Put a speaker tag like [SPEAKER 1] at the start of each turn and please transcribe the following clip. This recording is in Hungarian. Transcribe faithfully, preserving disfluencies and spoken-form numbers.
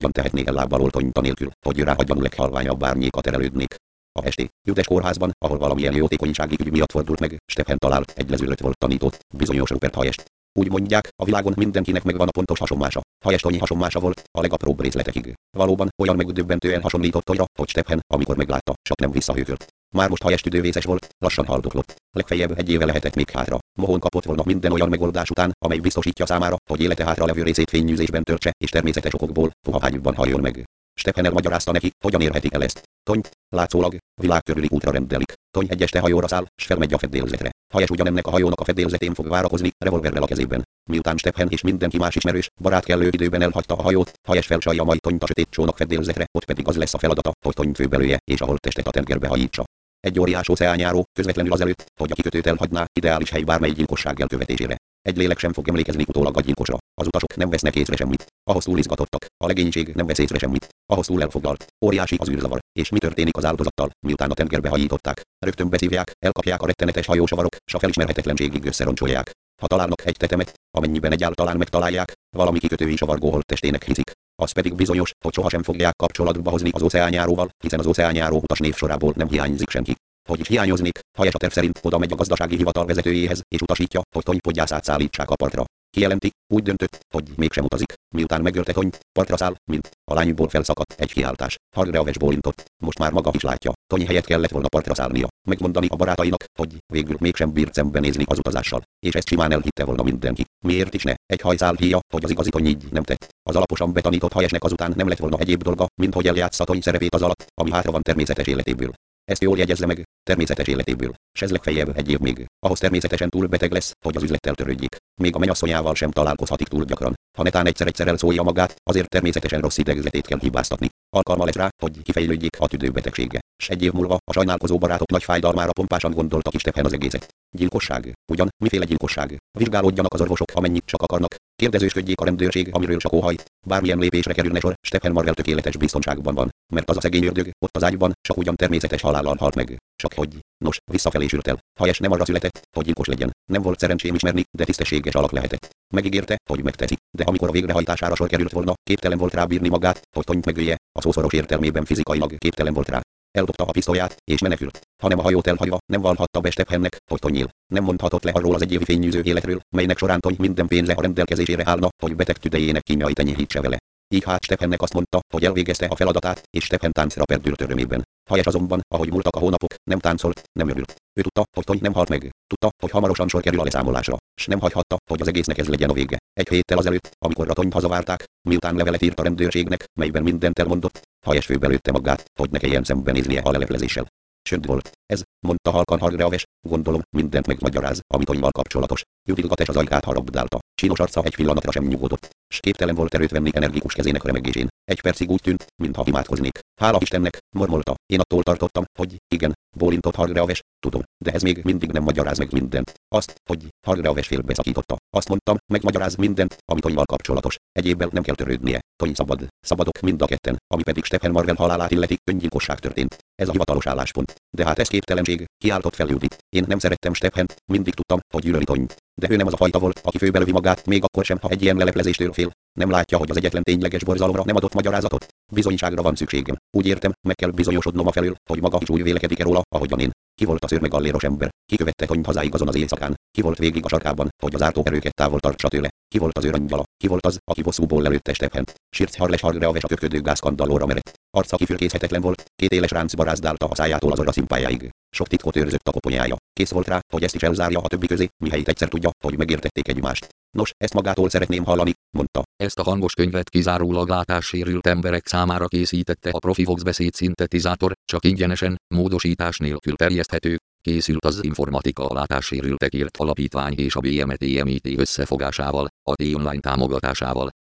[SPEAKER 1] nyugodtan tehetné el lábbal oltonyta nélkül, hogy ráhagyvan leghalványabb árnyéka terelődnék. A esti Judes kórházban, ahol valamilyen jótékonysági ügy miatt fordult meg, Stephen talált egy lezülött volt tanítót, bizonyos Rupert Hayest. Úgy mondják, a világon mindenkinek megvan a pontos hasonmása. Hayest annyi hasonmása volt, a legapróbb részletekig. Valóban olyan megdöbbentően hasonlított olyanra, hogy Stephen, amikor meglátta, csak nem visszahőkölt. Már most Hayest tüdővészes volt, lassan haldoklott. Legfeljebb egy éve lehetett még hátra. Mohón kapott volna minden olyan megoldás után, amely biztosítja számára, hogy élete hátra levő részét fényűzésben töltse, és természetes okokból puha ágyúban halljon meg. Stephen elmagyarázta neki, hogyan érhetik el ezt. Tony, látszólag, világkörüli útra rendelik. Tony egy este hajóra száll, s felmegy a fedélzetre. Hayes ugyanennek a hajónak a fedélzetén fog várakozni, revolverrel a kezében. Miután Stephen és mindenki más ismerős, barát kellő időben elhagyta a hajót, Hayes felcsalja majd Tonyt a sötét csónak fedélzetre, ott pedig az lesz a feladata, hogy Tony főbelője és a holttestet a tengerbe hajítsa. Egy óriás óceánjáró, közvetlenül azelőtt, hogy a kikötőt elhagyná, ideális hely bármely gyilkosság elkövetésére. Egy lélek sem fog emlékezni utólag a gyilkosra. Az utasok nem vesznek észre semmit. Ahhoz túl izgatottak, a legénység nem vesz észre semmit. Ahhoz túl elfoglalt, óriási az űrzavar. És mi történik az áldozattal, miután a tengerbe hajították? Rögtön beszívják, elkapják a rettenetes hajósavarok, s a felismerhetetlenségig összeroncsolják. Ha találnak egy tetemet, amennyiben egyáltalán megtalálják, valami kikötői savargó holttestének hiszik. Az pedig bizonyos, hogy sohasem fogják kapcsolatba hozni az óceánjáróval, hiszen az óceánjáró utas név sorából nem hiányzik senki. Hogy is hiányoznék, Hayes a terv szerint oda megy a gazdasági hivatal vezetőjéhez, és utasítja, hogy Tony podgyászát szállítsák a partra. Kijelenti, úgy döntött, hogy mégsem utazik. Miután megölte Tonyt, partra száll, mint a lányból felszakadt egy kiáltás. Hargreaves bólintott, most már maga is látja, Tony helyett kellett volna partra szállnia, megmondani a barátainak, hogy végül mégsem bírt szembenézni az utazással, és ezt simán elhitte volna mindenki. Miért is ne? Egy hajszál híja, hogy az igazi Tony így nem tett. Az alaposan betanított Hayesnek azután nem lett volna egyéb dolga, mint hogy eljátsza Tony szerepét az alatt, ami hátra van természetes életéből. Ezt jól jegyezze meg, természetes életéből, s ez legfeljebb egy év még. Ahhoz természetesen túl beteg lesz, hogy az üzlettel törődjék. Még a mennyasszonyával sem találkozhatik túl gyakran. Ha netán egyszer-egyszer elszólja magát, azért természetesen rossz idegzetét kell hibáztatni. Alkalma lesz rá, hogy kifejlődjék a tüdőbetegsége. S egy év múlva a sajnálkozó barátok nagy fájdalmára pompásan gondoltak is Stephen az egészet. Gyilkosság? Ugyan, miféle gyilkosság? Vizsgálódjanak az orvosok, amennyit csak akarnak. Kérdezősködjék a rendőrség, amiről csak óhajt. Bármilyen lépésre kerülne sor, Stephen Marvel tökéletes biztonságban van, mert az a szegény ördög, ott az ágyban, csak ugyan természetes halállal halt meg. Csak hogy, nos, visszafelé sült el. Hayes nem arra született, hogy gyilkos legyen. Nem volt szerencsém ismerni, de tisztességes alak lehetett. Megígérte, hogy megteszi, de amikor a végrehajtására sor került volna, képtelen volt rábírni magát, hogy Tonyt megölje, a szószoros értelmében fizikailag képtelen volt rá. Eldobta a pisztolyát, és menekült. Hanem a hajót elhagyva, nem vallhatta be Stephennek, hogy Tony él. Nem mondhatott le arról az egyévi fényűző életről, melynek során Tony minden pénze a rendelkezésére állna, hogy beteg tüdejének kínjait enyhítse vele. Így hát Stephennek azt mondta, hogy elvégezte a feladatát, és Stephen táncra perdült örömében. Hayes azonban, ahogy múltak a hónapok, nem táncolt, nem örült. Ő tudta, hogy Tony nem halt meg. Tudta, hogy hamarosan sor kerül a leszámolásra, s nem hagyhatta, hogy az egésznek ez legyen a vége. Egy héttel azelőtt, amikor a Tonyt hazavárták, miután levelet írt a rendőrségnek, melyben mindent elmondott, Hayes főbelőtte magát, hogy ne kelljen szembenéznie a leleplezéssel. Csönd volt. Ez, mondta halkan Hargreaves, gondolom, mindent megmagyaráz, ami Tonyval kapcsolatos. Jutilgates az ajkát harabdálta. Csinos arca egy pillanatra sem nyugodott, s képtelen volt erőt venni energikus kezének remegésén. Egy percig úgy tűnt, mintha imádkoznék. Hála Istennek, mormolta. Én attól tartottam, hogy igen, bólintott Hargreaves, tudom, de ez még mindig nem magyaráz meg mindent. Azt, hogy Hargreaves félbeszakította. Azt mondtam, megmagyaráz mindent, ami Tonyval kapcsolatos. Egyébbel nem kell törődnie. Tony szabad. Szabadok mind a ketten, ami pedig Stephen Marvel halálát illeti, öngyilkosság történt. Ez a hivatalos álláspont. De hát ez képtelenség, kiáltott fel Judit. Én nem szerettem Stephent, mindig tudtam, hogy gyűlöli Tonyt. De ő nem az a fajta volt, aki főbelövi magát, még akkor sem, ha egy ilyen leleplezéstől fél. Nem látja, hogy az egyetlen tényleges borzalomra nem adott magyarázatot. Bizonyságra van szükségem. Úgy értem, meg kell bizonyosodnom afelől, hogy maga is úgy vélekedik-e róla, ahogyan én. Ki volt a szőrmegalléros ember? Ki követte Tonyt hazáig azon az éjszakán? Ki volt végig a sarkában, hogy az ártó erőket távol tartsa tőle? Ki volt az őrangyala? Ki volt az, aki bosszúból lelőtte Stephent? Sirc Harles Hargreaves a köködő gázkandallóra merett. Arca kifürkészhetetlen volt, két éles ránc barázdálta a szájától az orra szimpájáig. Sok titkot őrzött a koponyája. Kész volt rá, hogy ezt is elzárja a többi közé, mihelyt egyszer tudja, hogy megértették egymást. Nos, ezt magától szeretném hallani, mondta.
[SPEAKER 2] Ezt a hangos könyvet kizárólag látássérült emberek számára készítette a Profivox beszédszintetizátor, csak ingyenesen, módosítás nélkül terjeszthető. Készült az Informatika a látássérültekért alapítvány és a bé em té em i té összefogásával, a T-Online támogatásával.